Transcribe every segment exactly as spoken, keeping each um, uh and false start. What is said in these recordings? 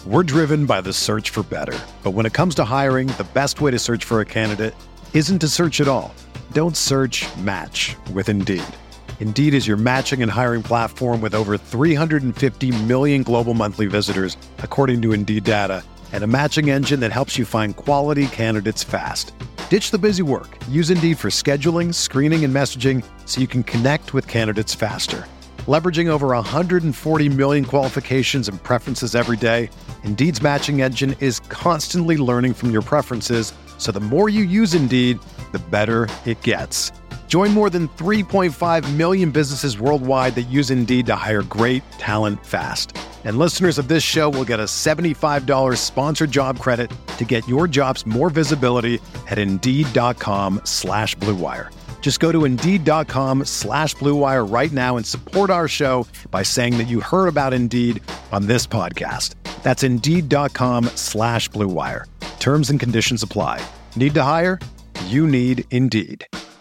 We're driven by the search for better. But when it comes to hiring, the best way to search for a candidate isn't to search at all. Don't search, match with Indeed. Indeed is your matching and hiring platform with over three hundred fifty million global monthly visitors, according to Indeed data, and a matching engine that helps you find quality candidates fast. Ditch the busy work. Use Indeed for scheduling, screening, and messaging so you can connect with candidates faster. Leveraging over one hundred forty million qualifications and preferences every day, Indeed's matching engine is constantly learning from your preferences, so the more you use Indeed, the better it gets. Join more than three point five million businesses worldwide that use Indeed to hire great talent fast. And listeners of this show will get a seventy-five dollars sponsored job credit to get your jobs more visibility at Indeed.com slash Blue Wire. Just go to Indeed.com slash Blue Wire right now and support our show by saying that you heard about Indeed on this podcast. That's Indeed.com slash Blue Wire. Terms and conditions apply. Need to hire? You need Indeed.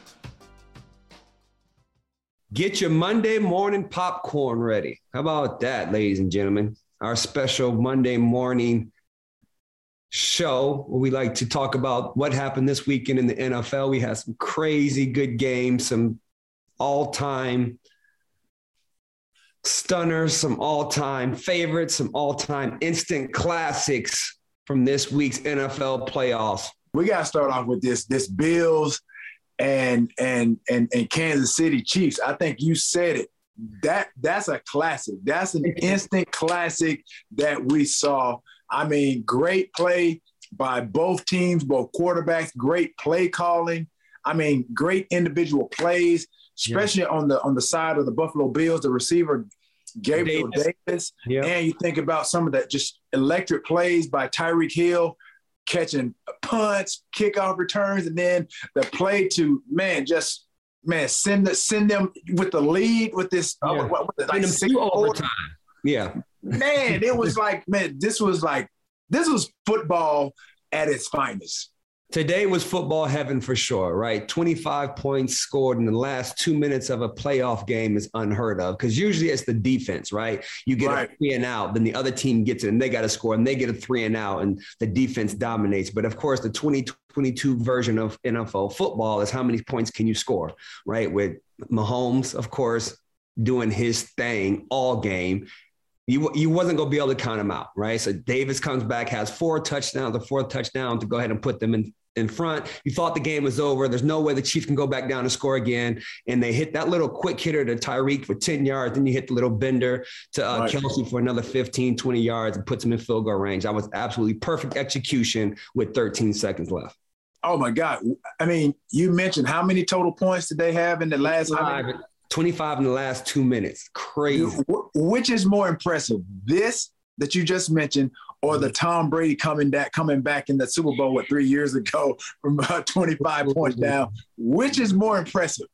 Get your Monday morning popcorn ready. How about that, ladies and gentlemen? Our special Monday morning show where we like to talk about what happened this weekend in the N F L. We had some crazy good games, some all-time stunners, some all-time favorites, some all-time instant classics from this week's N F L playoffs. We got to start off with this, this Bills and, and, and, and Kansas City Chiefs. I think you said it. That that's a classic. That's an instant classic that we saw. I mean, great play by both teams, both quarterbacks, great play calling. I mean, great individual plays, especially yeah. on the on the side of the Buffalo Bills, the receiver Gabriel Davis. Davis. Yeah. And you think about some of that just electric plays by Tyreek Hill, catching punts, kickoff returns, and then the play to, man, just, man, send the, send them with the lead with this. Yeah. Uh, what, what, like six overtime. Yeah. Man, it was like, man, this was like, this was football at its finest. Today was football heaven for sure, right? twenty-five points scored in the last two minutes of a playoff game is unheard of because usually it's the defense, right? You get right. a three and out, then the other team gets it and they got to score and they get a three and out and the defense dominates. But of course, the twenty twenty-two version of N F L football is how many points can you score, right? With Mahomes, of course, doing his thing all game. You, you wasn't going to be able to count him out, right? So Davis comes back, has four touchdowns, the fourth touchdown to go ahead and put them in, in front. You thought the game was over. There's no way the Chiefs can go back down and score again. And they hit that little quick hitter to Tyreek for ten yards. Then you hit the little bender to uh, right. Kelsey for another fifteen, twenty yards and puts him in field goal range. That was absolutely perfect execution with thirteen seconds left. Oh, my God. I mean, you mentioned how many total points did they have in the last – twenty-five in the last two minutes. Crazy. Which is more impressive, this that you just mentioned or the Tom Brady coming back, coming back in the Super Bowl, what, three years ago from about twenty-five points down? Which is more impressive?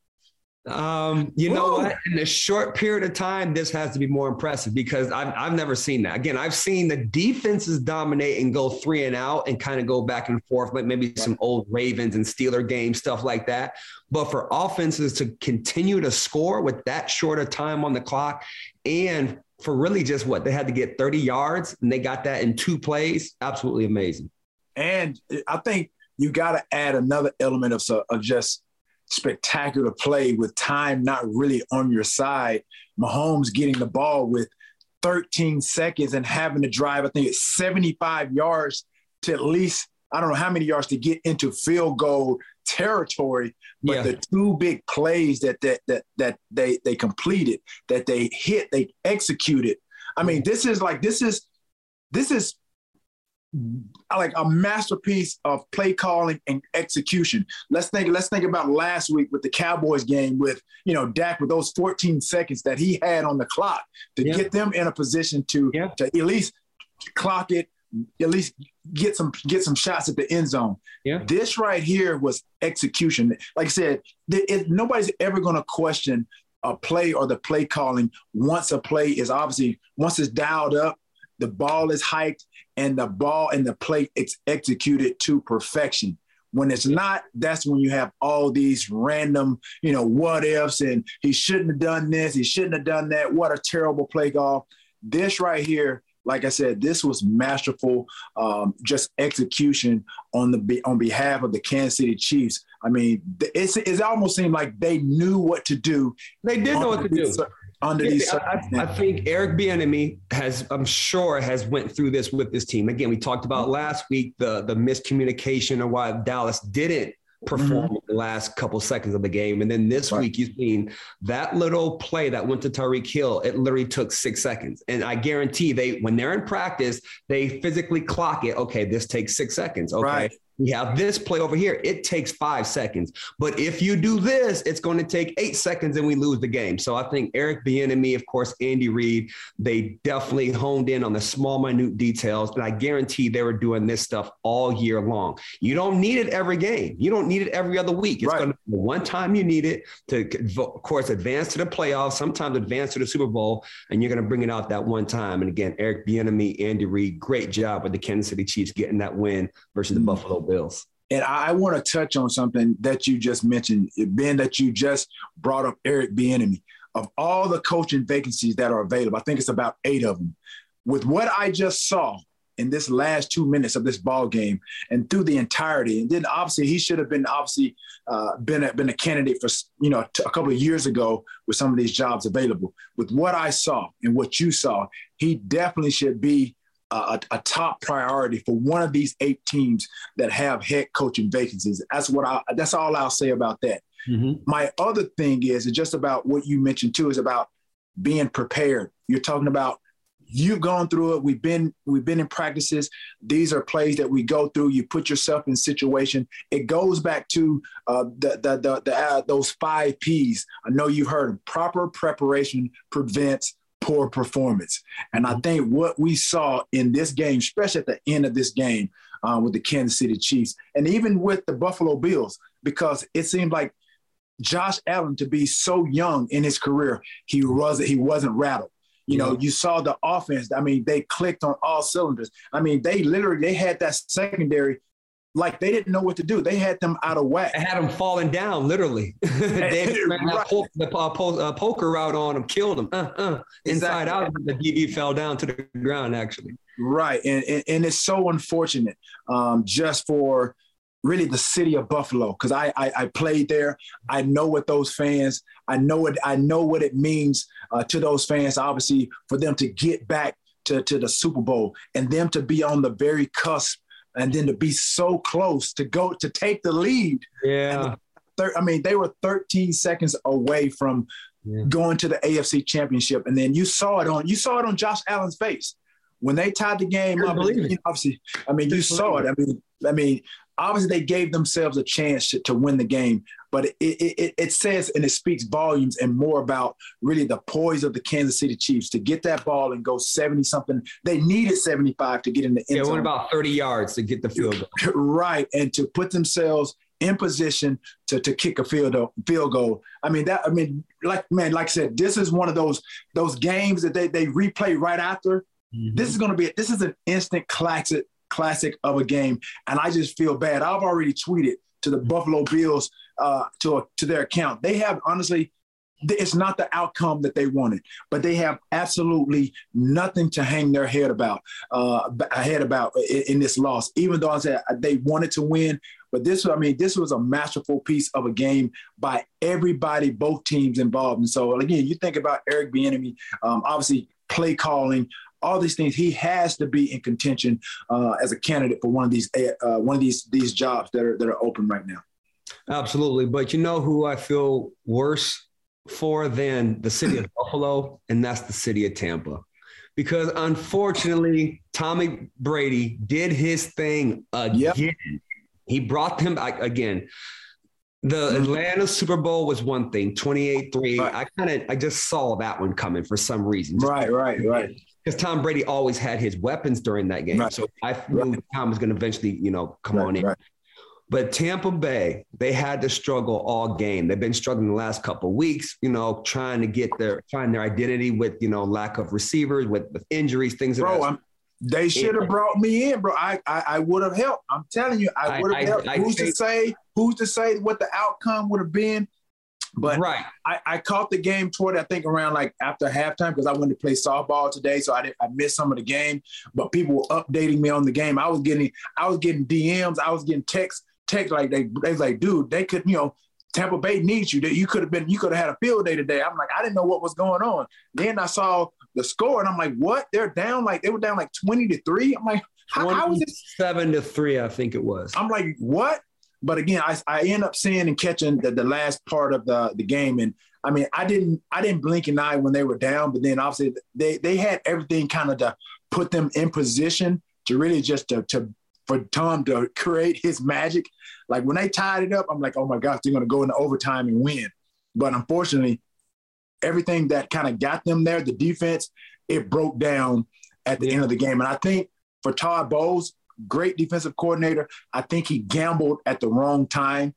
Um, you know Whoa. what? In a short period of time, this has to be more impressive because I've, I've never seen that. Again, I've seen the defenses dominate and go three and out and kind of go back and forth, like maybe some old Ravens and Steeler games, stuff like that. But for offenses to continue to score with that short of time on the clock and for really just what they had to get thirty yards and they got that in two plays, absolutely amazing. And I think you got to add another element of, of just spectacular play with time not really on your side. Mahomes getting the ball with thirteen seconds and having to drive, I think it's seventy-five yards to at least, I don't know how many yards to get into field goal territory. But yeah. the two big plays that that that that they they completed, that they hit, they executed. I mean, this is like this is this is like a masterpiece of play calling and execution. Let's think, let's think about last week with the Cowboys game with, you know, Dak with those fourteen seconds that he had on the clock to yeah. get them in a position to, yeah. to at least clock it, at least get some, get some shots at the end zone. Yeah. This right here was execution. Like I said, it, it, nobody's ever going to question a play or the play calling once a play is obviously, once it's dialed up, the ball is hiked, and the ball and the play it's executed to perfection. When it's not, that's when you have all these random, you know, what ifs and he shouldn't have done this, he shouldn't have done that. What a terrible play call. This right here like I said, this was masterful, um, just execution on the on behalf of the Kansas City Chiefs. I mean, it's, it almost seemed like they knew what to do. They did know what to do. Under yeah, these, I, I think Eric Bieniemy has, I'm sure, has went through this with this team. Again, we talked about last week the the miscommunication or why Dallas didn't perform mm-hmm. the last couple seconds of the game. And then this right. week, you've seen that little play that went to Tyreek Hill. It literally took six seconds. And I guarantee they, when they're in practice, they physically clock it. Okay, this takes six seconds. Okay. Right. We have this play over here. It takes five seconds. But if you do this, it's going to take eight seconds and we lose the game. So I think Eric Bieniemy, of course, Andy Reid, they definitely honed in on the small, minute details. And I guarantee they were doing this stuff all year long. You don't need it every game. You don't need it every other week. It's right. going to be one time you need it to, of course, advance to the playoffs, sometimes advance to the Super Bowl, and you're going to bring it out that one time. And again, Eric Bieniemy, Andy Reid, great job with the Kansas City Chiefs getting that win versus mm-hmm. the Buffalo Bills. And I want to touch on something that you just mentioned, Ben, that you just brought up, Eric Bieniemy. Of all the coaching vacancies that are available, I think it's about eight of them. With what I just saw in this last two minutes of this ball game and through the entirety, and then obviously he should have been obviously uh, been, a, been a candidate for, you know, a couple of years ago with some of these jobs available. With what I saw and what you saw, he definitely should be A, a top priority for one of these eight teams that have head coaching vacancies. That's what I, that's all I'll say about that. Mm-hmm. My other thing is, is just about what you mentioned too, is about being prepared. You're talking about, you've gone through it. We've been, we've been in practices. These are plays that we go through. You put yourself in situation. It goes back to uh, the, the, the, the uh, those five P's. I know you've heard them. Proper preparation prevents poor performance. And I think what we saw in this game, especially at the end of this game uh, with the Kansas City Chiefs, and even with the Buffalo Bills, because it seemed like Josh Allen, to be so young in his career, he wasn't, he wasn't rattled. You know, you saw the offense. I mean, they clicked on all cylinders. I mean, they literally, they had that secondary like they didn't know what to do. They had them out of whack. They had them falling down, literally. They ran right. po- the uh, po- uh, poker route on them, killed them. Uh, uh, inside exactly. out, the D B fell down to the ground, actually. Right, and and, and it's so unfortunate um, just for really the city of Buffalo, because I, I I played there. I know what those fans, I know what, I know what it means uh, to those fans, obviously, for them to get back to, to the Super Bowl and them to be on the very cusp and then to be so close to go to take the lead. Yeah. Thir- I mean, they were thirteen seconds away from yeah. going to the A F C Championship. And then you saw it on you saw it on Josh Allen's face. When they tied the game up, you know, obviously, I mean, you saw it. I mean, I mean, obviously they gave themselves a chance to, to win the game, but it, it it says and it speaks volumes and more about really the poise of the Kansas City Chiefs to get that ball and go seventy something. They needed seventy-five to get in the end zone. Yeah, went about thirty yards to get the field goal. Right, and to put themselves in position to, to kick a field field goal. I mean that. I mean, like man, like I said, this is one of those those games that they they replay right after. Mm-hmm. This is going to be this is an instant classic. classic of a game, and I just feel bad. I've already tweeted to the Buffalo Bills uh, to a, to their account. They have honestly, it's not the outcome that they wanted, but they have absolutely nothing to hang their head about uh, head about in, in this loss. Even though I said they wanted to win, but this I mean this was a masterful piece of a game by everybody, both teams involved. And so again, you think about Eric Bieniemy, um, obviously play calling. All these things, he has to be in contention uh, as a candidate for one of these uh, one of these these jobs that are that are open right now. Absolutely, but you know who I feel worse for than the city of Buffalo, and that's the city of Tampa, because unfortunately, Tommy Brady did his thing again. Yep. He brought them back again. The Atlanta Super Bowl was one thing, twenty-eight three. Right. I kind of I just saw that one coming for some reason. Just right, right, right. Because Tom Brady always had his weapons during that game. Right. So I knew right. Tom was going to eventually, you know, come right, on in. Right. But Tampa Bay, they had to struggle all game. They've been struggling the last couple of weeks, you know, trying to get their, find their identity with, you know, lack of receivers, with, with injuries, things like that. They should have brought me in, bro. I I, I would have helped. I'm telling you, I would have helped. I, I, who's I, to say? Who's to say what the outcome would have been? But right. I, I caught the game toward, I think, around like after halftime because I went to play softball today, so I didn't, I missed some of the game. But people were updating me on the game. I was getting I was getting D Ms. I was getting texts. Text like they they was like, dude, they could, you know, Tampa Bay needs you. You could have been, you could have had a field day today. I'm like, I didn't know what was going on. Then I saw the score, and I'm like, what? They're down like they were down like twenty to three. I'm like, how, how was it seven to three? I think it was. I'm like, what? But again, I I end up seeing and catching the, the last part of the the game, and I mean, I didn't I didn't blink an eye when they were down, but then obviously they they had everything kind of to put them in position to really just to to. for Tom to create his magic. Like when they tied it up, I'm like, oh my gosh, they're going to go into overtime and win. But unfortunately, everything that kind of got them there, the defense, it broke down at the yeah. end of the game. And I think for Todd Bowles, great defensive coordinator, I think he gambled at the wrong time,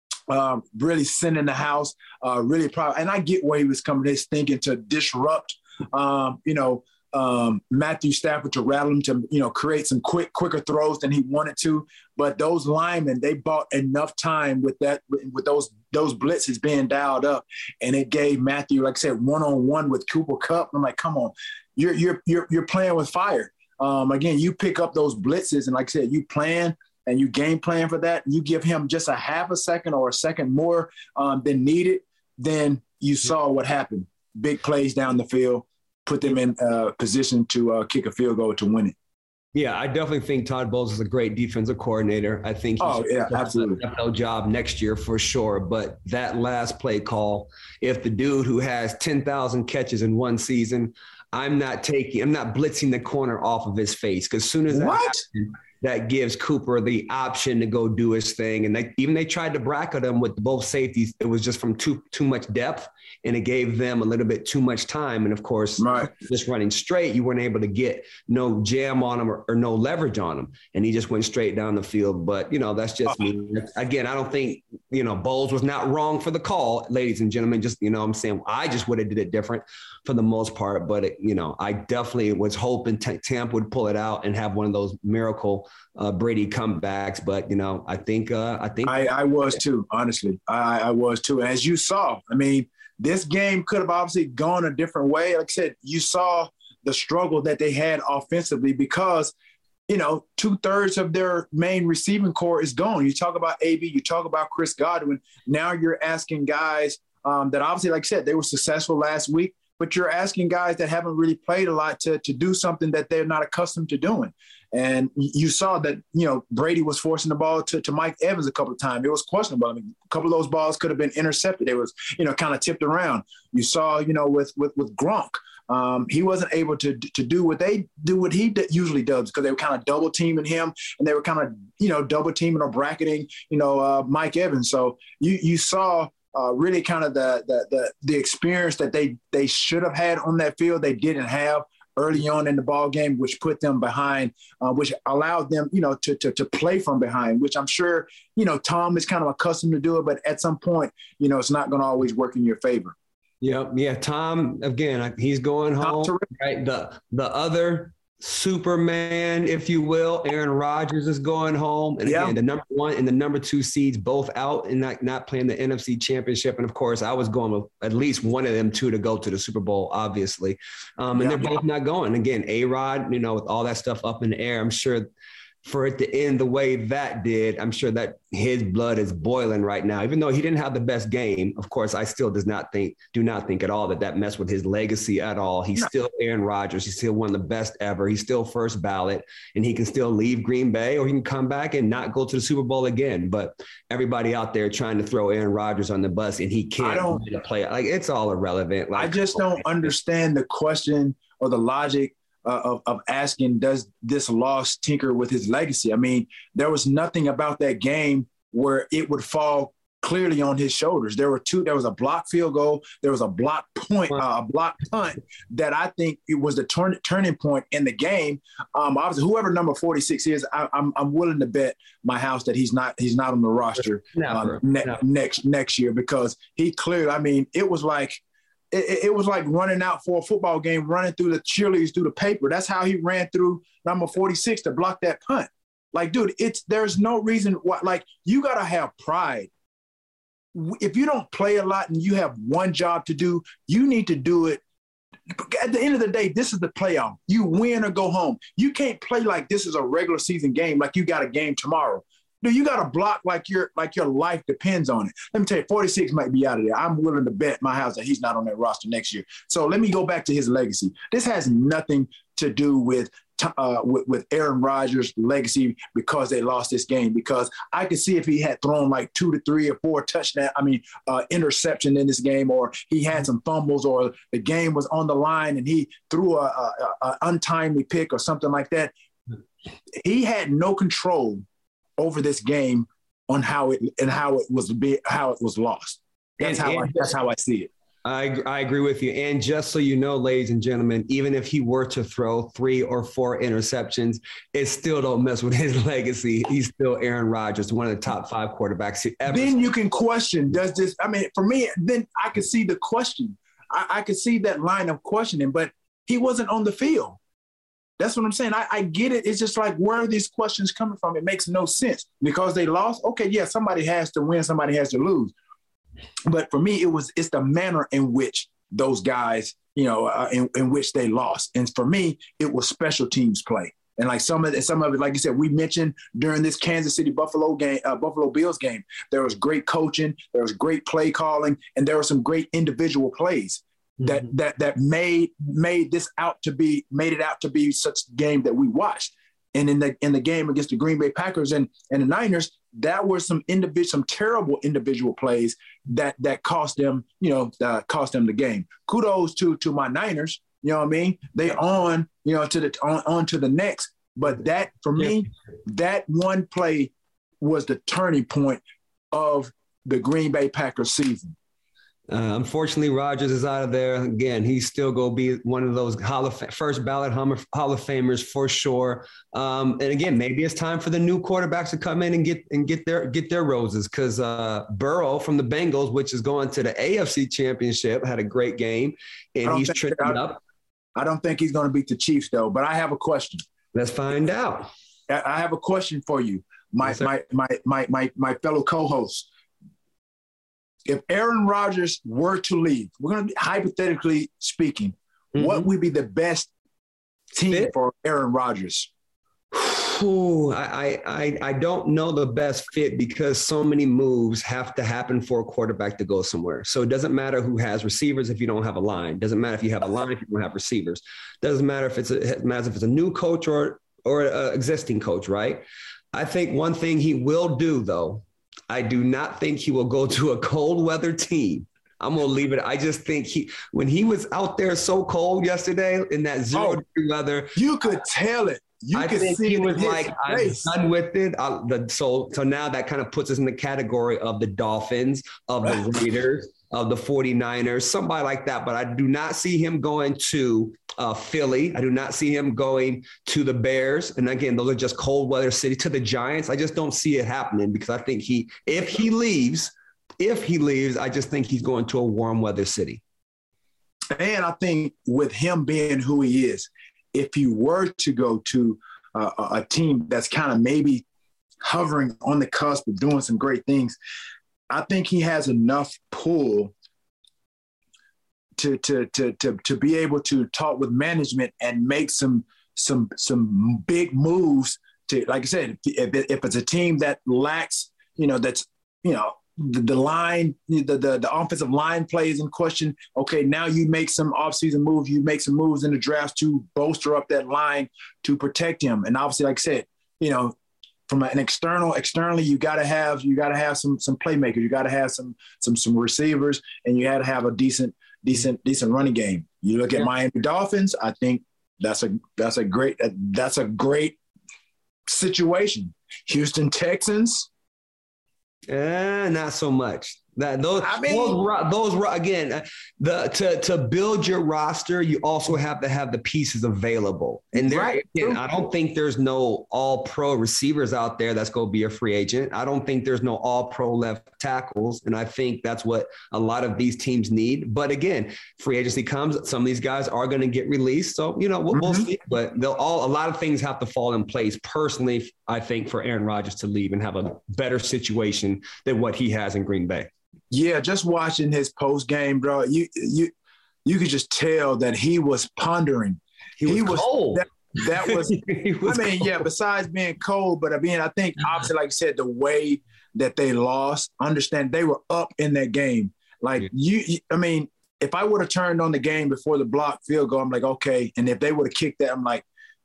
um, really sending the house, uh, really proud. And I get where he was coming, he's thinking to disrupt, um, you know, um, Matthew Stafford to rattle him to, you know, create some quick, quicker throws than he wanted to. But those linemen, they bought enough time with that, with those those blitzes being dialed up, and it gave Matthew, like I said, one on one with Cooper Kupp. I'm like, come on, you're you're you're you're playing with fire. Um, again, you pick up those blitzes, and like I said, you plan and you game plan for that. And you give him just a half a second or a second more um, than needed. Then you saw what happened. Big plays down the field. Put them in uh, position to uh, kick a field goal to win it. Yeah, I definitely think Todd Bowles is a great defensive coordinator. I think he's oh, yeah, absolutely. an N F L job next year for sure. But that last play call, if the dude who has ten thousand catches in one season, I'm not taking, I'm not blitzing the corner off of his face, because as soon as that what? happens, that gives Cooper the option to go do his thing. And they, even they tried to bracket him with both safeties. It was just from too too much depth, and it gave them a little bit too much time. And, of course, right. just running straight, you weren't able to get no jam on him or, or no leverage on him. And he just went straight down the field. But, you know, that's just me. Again, I don't think, you know, Bowles was not wrong for the call, ladies and gentlemen. Just, you know, I'm saying I just would have did it different for the most part. But, it, you know, I definitely was hoping T- Tampa would pull it out and have one of those miracle Uh, Brady comebacks, but you know, I think uh, I think I, I was too. Honestly, I, I was too. As you saw, I mean, this game could have obviously gone a different way. Like I said, you saw the struggle that they had offensively because, you know, two thirds of their main receiving core is gone. You talk about A B, you talk about Chris Godwin. Now you're asking guys um, that obviously, like I said, they were successful last week, but you're asking guys that haven't really played a lot to to do something that they're not accustomed to doing. And you saw that, you know, Brady was forcing the ball to, to Mike Evans a couple of times. It was questionable. I mean, a couple of those balls could have been intercepted. It was, you know, kind of tipped around. You saw, you know, with with with Gronk, um, he wasn't able to to do what they do, what he usually does, because they were kind of double teaming him, and they were kind of, you know, double teaming or bracketing, you know, uh, Mike Evans. So you you saw uh, really kind of the, the the the experience that they they should have had on that field. They didn't have early on in the ball game, which put them behind, uh, which allowed them, you know, to, to to play from behind, which I'm sure, you know, Tom is kind of accustomed to do it, but at some point, you know, it's not going to always work in your favor. Yeah, yeah. Tom, again, he's going home, right? The the other Superman, if you will, Aaron Rodgers is going home. And again, yeah. the number one and the number two seeds both out and not, not playing the N F C Championship. And of course, I was going with at least one of them two to go to the Super Bowl, obviously. Um, and yeah. they're both not going. Again, A-Rod, you know, with all that stuff up in the air, I'm sure for it to end the way that did, I'm sure that his blood is boiling right now. Even though he didn't have the best game, of course, I still does not think, do not think at all that that messed with his legacy at all. He's no. still Aaron Rodgers. He's still one of the best ever. He's still first ballot, and he can still leave Green Bay, or he can come back and not go to the Super Bowl again. But everybody out there trying to throw Aaron Rodgers on the bus, and he can't I don't, play. Like, it's all irrelevant. Like, I just don't understand the question or the logic Uh, of, of asking, does this loss tinker with his legacy? I mean, there was nothing about that game where it would fall clearly on his shoulders. There were two, there was a block field goal, there was a block point, uh, a block punt that I think it was the turn, turning point in the game. Um, obviously, whoever number forty-six is, I, I'm I'm willing to bet my house that he's not he's not on the roster um, ne- next next year, because he clearly, I mean, it was like, It, it was like running out for a football game, running through the cheerleaders through the paper. That's how he ran through number forty-six to block that punt. Like, dude, it's there's no reason why. Like, you gotta have pride if you don't play a lot and you have one job to do, you need to do it. At the end of the day, this is the playoff. You win or go home. You can't play like this is a regular season game, like you got a game tomorrow. Dude, you got to block like your like your life depends on it. Let me tell you, forty-six might be out of there. I'm willing to bet my house that he's not on that roster next year. So let me go back to his legacy. This has nothing to do with uh, with, with Aaron Rodgers' legacy because they lost this game. Because I could see if he had thrown like two to three or four touchdown, I mean, uh, interception in this game, or he had some fumbles, or the game was on the line and he threw a, a, a untimely pick or something like that. He had no control over this game on how it and how it was be, how it was lost. That's and, how and I, that's how I see it. I, I agree with you. And just so you know, ladies and gentlemen, even if he were to throw three or four interceptions, it still don't mess with his legacy. He's still Aaron Rodgers, one of the top five quarterbacks ever. Then you can question, does this, I mean, for me, then I could see the question. I, I could see that line of questioning, but he wasn't on the field. That's what I'm saying. I, I get it. It's just like, where are these questions coming from? It makes no sense. Because they lost? Okay, yeah, somebody has to win, somebody has to lose. But for me, it was it's the manner in which those guys, you know, uh, in, in which they lost. And for me, it was special teams play. And like some of it, some of it, like you said, we mentioned during this Kansas City Buffalo game, uh, Buffalo Bills game, there was great coaching, there was great play calling, and there were some great individual plays that mm-hmm. that that made made this out to be made it out to be such a game that we watched. And in the in the game against the Green Bay Packers and, and the Niners, that were some individual, some terrible individual plays that that cost them, you know, uh, cost them the game. Kudos to to my Niners, you know what I mean? They on, you know, to the on, on to the next. But that for me, that one play was the turning point of the Green Bay Packers season. Uh, unfortunately, Rodgers is out of there. Again, he's still going to be one of those Hall of Fa- first ballot Hall of Famers for sure. Um, and again, maybe it's time for the new quarterbacks to come in and get and get their get their roses, because uh, Burrow from the Bengals, which is going to the A F C Championship, had a great game, and he's tripping I, up. I don't think he's going to beat the Chiefs, though. But I have a question. Let's find out. I have a question for you, my Yes, my, my my my my fellow co-hosts. If Aaron Rodgers were to leave, we're going to be hypothetically speaking, mm-hmm. what would be the best team Fit? for Aaron Rodgers? Ooh, I, I I don't know the best fit, because so many moves have to happen for a quarterback to go somewhere. So it doesn't matter who has receivers if you don't have a line. Doesn't matter if you have a line if you don't have receivers. Doesn't matter if it's a, it matters if it's a new coach or or an existing coach, right? I think one thing he will do, though, I do not think he will go to a cold weather team. I'm going to leave it. I just think he, when he was out there so cold yesterday in that zero oh, degree weather, you could tell it. You I could think see he it was like, I'm done with it. I, the, so, so now that kind of puts us in the category of the Dolphins, of the Raiders, of the forty-niners, somebody like that. But I do not see him going to uh, Philly. I do not see him going to the Bears. And again, those are just cold weather city. To the Giants, I just don't see it happening, because I think he, if he leaves, if he leaves, I just think he's going to a warm weather city. And I think with him being who he is, if he were to go to uh, a team that's kind of maybe hovering on the cusp of doing some great things, I think he has enough pull to to to to to be able to talk with management and make some some some big moves. To, like I said, if, if it's a team that lacks, you know, that's, you know, the, the line, the, the the offensive line plays in question. Okay, now you make some offseason moves. You make some moves in the draft to bolster up that line to protect him. And obviously, like I said, you know, from an external, externally, you got to have you got to have some some playmakers. You got to have some some some receivers, and you got to have a decent decent decent running game. You look at yeah. Miami Dolphins. I think that's a that's a great that's a great situation. Houston Texans. Eh, not so much. That those, I mean, those, those again, the to to build your roster, you also have to have the pieces available. And there, right. again, I don't think there's no all-pro receivers out there that's going to be a free agent. I don't think there's no all-pro left tackles, and I think that's what a lot of these teams need. But again, free agency comes, some of these guys are going to get released, so you know we'll, mm-hmm. we'll see. But they'll all a lot of things have to fall in place. Personally, I think for Aaron Rodgers to leave and have a better situation than what he has in Green Bay. Yeah, just watching his post game, bro, you you you could just tell that he was pondering. He was, he was cold. That, that was, was. I mean, cold. yeah. Besides being cold, but I mean, I think obviously, like you said, the way that they lost. Understand they were up in that game. Like yeah. you, I mean, if I would have turned on the game before the block field goal, I'm like, okay. And if they would have kicked that, I'm like,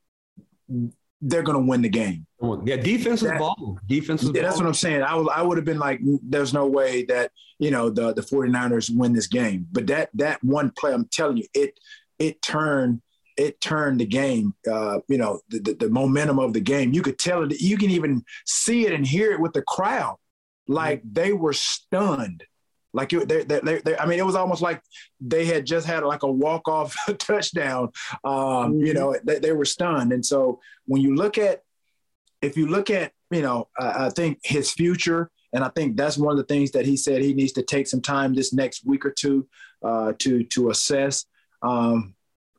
they're going to win the game. Yeah, defense was ball. Defense was yeah, that's what I'm saying. I would I would have been like, there's no way that, you know, the, the 49ers win this game. But that that one play, I'm telling you, it it turned it turned the game, uh, you know, the, the, the momentum of the game. You could tell it. You can even see it and hear it with the crowd. Like mm-hmm. they were stunned. Like, they, they, they, they, I mean, it was almost like they had just had like a walk-off touchdown. Um, mm-hmm. You know, they, they were stunned. And so when you look at, if you look at, you know, uh, I think his future, and I think that's one of the things that he said he needs to take some time this next week or two uh, to to assess. Um,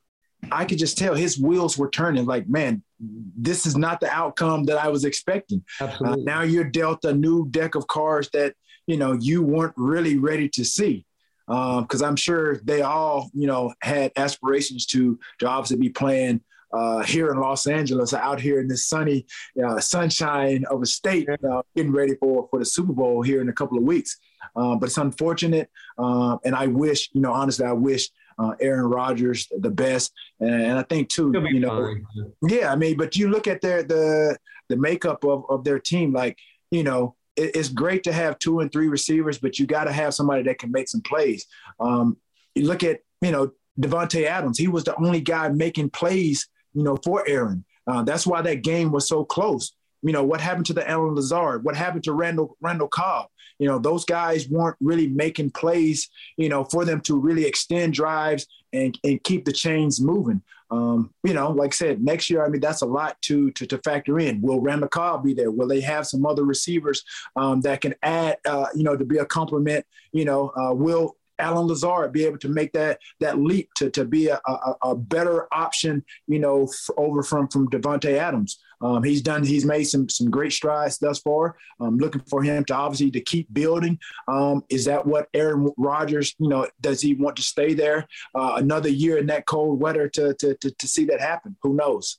I could just tell his wheels were turning like, man, this is not the outcome that I was expecting. Uh, now you're dealt a new deck of cards that, you know, you weren't really ready to see. Because um, I'm sure they all, you know, had aspirations to, to obviously be playing uh, here in Los Angeles, out here in this sunny uh, sunshine of a state, uh, getting ready for, for the Super Bowl here in a couple of weeks. Uh, but it's unfortunate. Uh, and I wish, you know, honestly, I wish uh, Aaron Rodgers the best. And, and I think, too, you know, fine. yeah, I mean, but you look at their the the makeup of, of their team, like, you know, it's great to have two and three receivers, but you got to have somebody that can make some plays. Um, you look at, you know, Davante Adams. He was the only guy making plays, you know, for Aaron. Uh, that's why that game was so close. You know, what happened to the Allen Lazard? What happened to Randall Randall Cobb? You know, those guys weren't really making plays, you know, for them to really extend drives and, and keep the chains moving. Um, you know, like I said, next year, I mean, that's a lot to to, to factor in. Will Randall Cobb be there? Will they have some other receivers um, that can add, uh, you know, to be a complement? You know, uh, will Allen Lazard be able to make that that leap to to be a, a, a better option, you know, f- over from from Davante Adams? Um, he's done. He's made some some great strides thus far. I'm looking for him to obviously to keep building. Um, is that what Aaron Rodgers, you know, does he want to stay there uh, another year in that cold weather to, to to to see that happen? Who knows?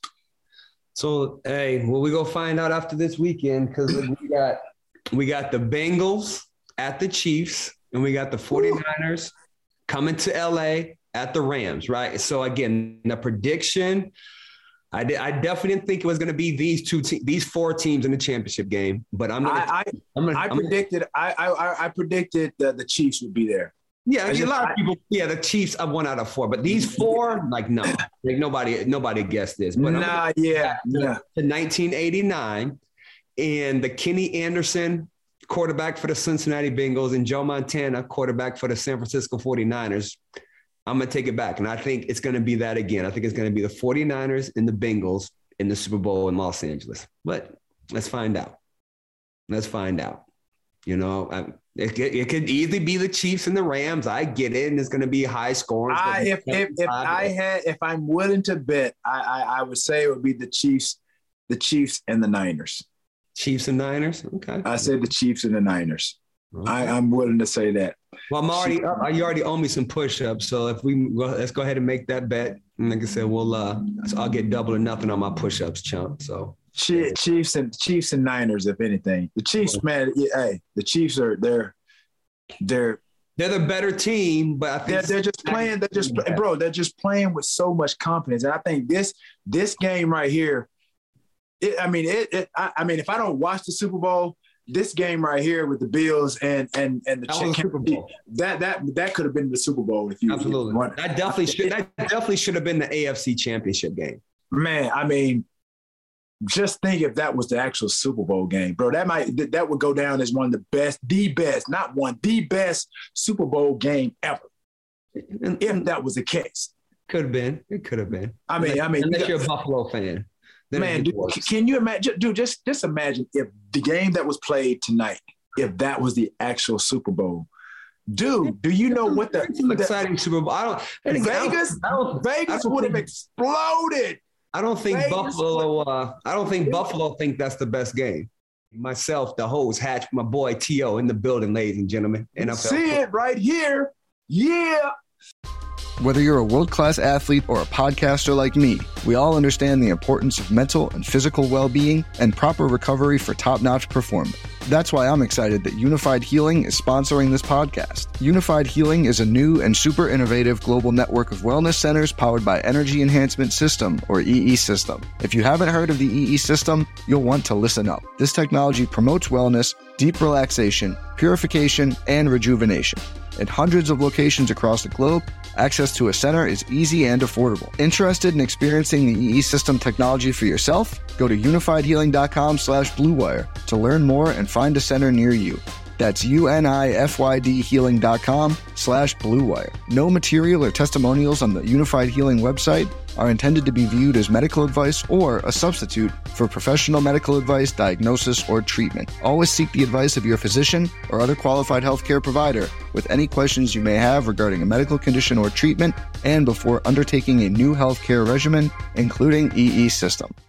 So, hey, well, we go find out after this weekend because we got we got the Bengals at the Chiefs and we got the 49ers coming to L A at the Rams, right? So again, the prediction. I, did, I definitely didn't think it was going to be these two, te- these four teams in the championship game. But I'm going to. I, I, I predicted. Gonna, I, I I predicted that the Chiefs would be there. Yeah, just, a lot of people. Yeah, the Chiefs are one out of four, but these four, like no, like nobody, nobody guessed this. But nah, yeah, yeah. To nineteen eighty-nine, and the Kenny Anderson quarterback for the Cincinnati Bengals and Joe Montana quarterback for the San Francisco 49ers. I'm going to take it back, and I think it's going to be that again. I think it's going to be the 49ers and the Bengals in the Super Bowl in Los Angeles. But let's find out. Let's find out. You know, I, it, it could easily be the Chiefs and the Rams. I get it, and it's going to be high scoring. I, if if, if I had, if I'm willing to bet, I, I I would say it would be the Chiefs, the Chiefs and the Niners. Chiefs and Niners. Okay. I said the Chiefs and the Niners. Okay. I, I'm willing to say that. Well, I'm already up. You already owe me some push-ups, so if we go, let's go ahead and make that bet. And like I said, we'll uh, I'll get double or nothing on my push-ups, chump. So Chiefs and Chiefs and Niners, if anything. The Chiefs, man. Yeah, hey, the Chiefs are they're they're they're the better team, but I think they're, they're just playing. They're just bro. They're just playing with so much confidence, and I think this this game right here. It, I mean, it, it I, I mean, if I don't watch the Super Bowl. This game right here with the Bills and and and the that Super Bowl. that that that could have been the Super Bowl if you absolutely if you that definitely should that definitely should have been the A F C Championship game. Man, I mean, just think if that was the actual Super Bowl game, bro. That might that would go down as one of the best, the best, not one, the best Super Bowl game ever. And, if that was the case, could have been. It could have been. I mean, unless, I mean, unless you're a Buffalo fan. Man, dude, can you imagine, dude, just, just imagine if the game that was played tonight, if that was the actual Super Bowl. Dude, do you know what the it's an exciting Super Bowl? I don't Vegas, I don't, Vegas would have exploded. I don't think Vegas Buffalo uh, I don't think Buffalo think that's the best game. Myself, the host, Hatch, my boy T O in the building, ladies and gentlemen. N F L See it right here. Yeah. Whether you're a world-class athlete or a podcaster like me, we all understand the importance of mental and physical well-being and proper recovery for top-notch performance. That's why I'm excited that Unified Healing is sponsoring this podcast. Unified Healing is a new and super innovative global network of wellness centers powered by Energy Enhancement System, or E E System. If you haven't heard of the E E System, you'll want to listen up. This technology promotes wellness, deep relaxation, purification, and rejuvenation. In hundreds of locations across the globe, access to a center is easy and affordable. Interested in experiencing the E E System technology for yourself? Go to unifiedhealing.com slash bluewire to learn more and find a center near you. That's U-N-I-F-Y-D healing.com slash bluewire. No material or testimonials on the Unified Healing website are intended to be viewed as medical advice or a substitute for professional medical advice, diagnosis, or treatment. Always seek the advice of your physician or other qualified healthcare provider with any questions you may have regarding a medical condition or treatment and before undertaking a new healthcare regimen, including E E System.